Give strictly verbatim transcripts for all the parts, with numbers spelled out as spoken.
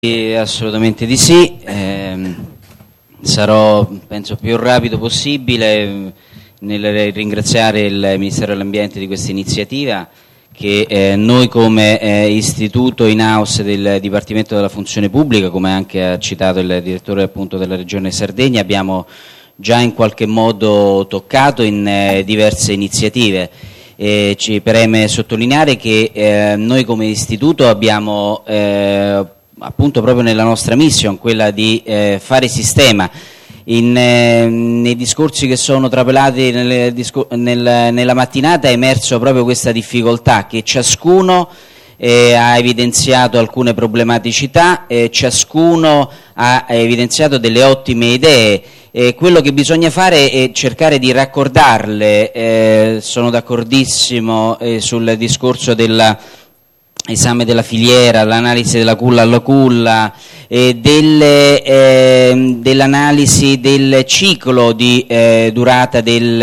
Sì, assolutamente di sì, eh, sarò penso più rapido possibile nel ringraziare il Ministero dell'Ambiente di questa iniziativa che eh, noi come eh, istituto in house del Dipartimento della Funzione Pubblica, come anche ha citato il direttore appunto della Regione Sardegna, abbiamo già in qualche modo toccato in eh, diverse iniziative. Eh, ci preme sottolineare che eh, noi come istituto abbiamo eh, appunto proprio nella nostra mission quella di eh, fare sistema. In, eh, nei discorsi che sono trapelati nelle, nel, nella mattinata è emerso proprio questa difficoltà che ciascuno eh, ha evidenziato alcune problematicità, eh, ciascuno ha evidenziato delle ottime idee. Eh, quello che bisogna fare è cercare di raccordarle. Eh, sono d'accordissimo eh, sul discorso della esame della filiera, l'analisi della culla alla culla, eh, delle, eh, dell'analisi del ciclo di eh, durata del,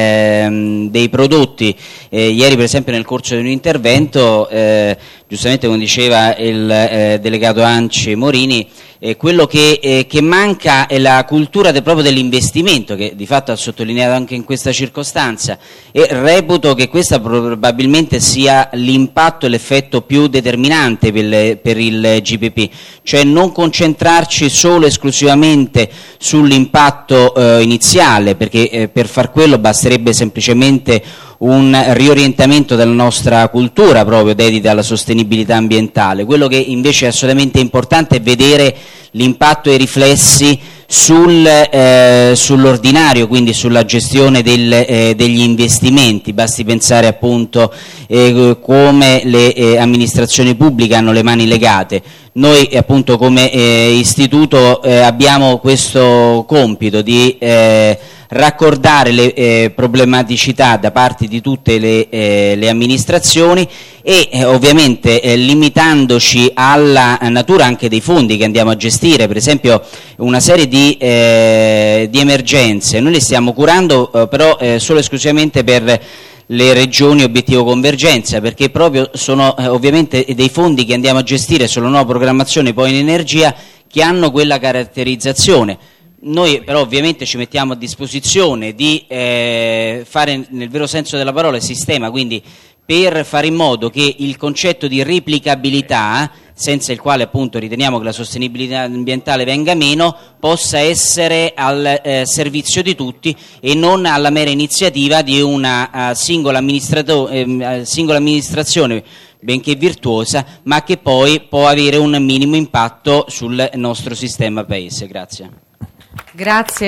eh, dei prodotti. Eh, ieri per esempio nel corso di un intervento, eh, giustamente come diceva il eh, delegato ANCI Morini, eh, quello che, eh, che manca è la cultura del, proprio dell'investimento, che di fatto ha sottolineato anche in questa circostanza, e reputo che questa probabilmente sia l'impatto e l'effetto più determinante per, per il G P P, cioè non concentrarci solo e esclusivamente sull'impatto eh, iniziale, perché eh, per far quello basterebbe semplicemente un riorientamento della nostra cultura proprio dedita alla sostenibilità ambientale. Quello che invece è assolutamente importante è vedere l'impatto e i riflessi sul, eh, sull'ordinario, quindi sulla gestione del, eh, degli investimenti. Basti pensare appunto eh, come le eh, amministrazioni pubbliche hanno le mani legate. Noi appunto come eh, istituto eh, abbiamo questo compito di eh, raccordare le eh, problematicità da parte di tutte le, eh, le amministrazioni e eh, ovviamente eh, limitandoci alla natura anche dei fondi che andiamo a gestire. Per esempio una serie di, eh, di emergenze noi le stiamo curando eh, però eh, solo e esclusivamente per le regioni obiettivo convergenza, perché proprio sono eh, ovviamente dei fondi che andiamo a gestire sulla nuova programmazione poi in energia che hanno quella caratterizzazione. Noi però ovviamente ci mettiamo a disposizione di eh, fare nel vero senso della parola sistema, quindi per fare in modo che il concetto di replicabilità, senza il quale appunto riteniamo che la sostenibilità ambientale venga meno, possa essere al eh, servizio di tutti e non alla mera iniziativa di una uh, singola, amministrato- eh, singola amministrazione, benché virtuosa, ma che poi può avere un minimo impatto sul nostro sistema paese. Grazie. Grazie.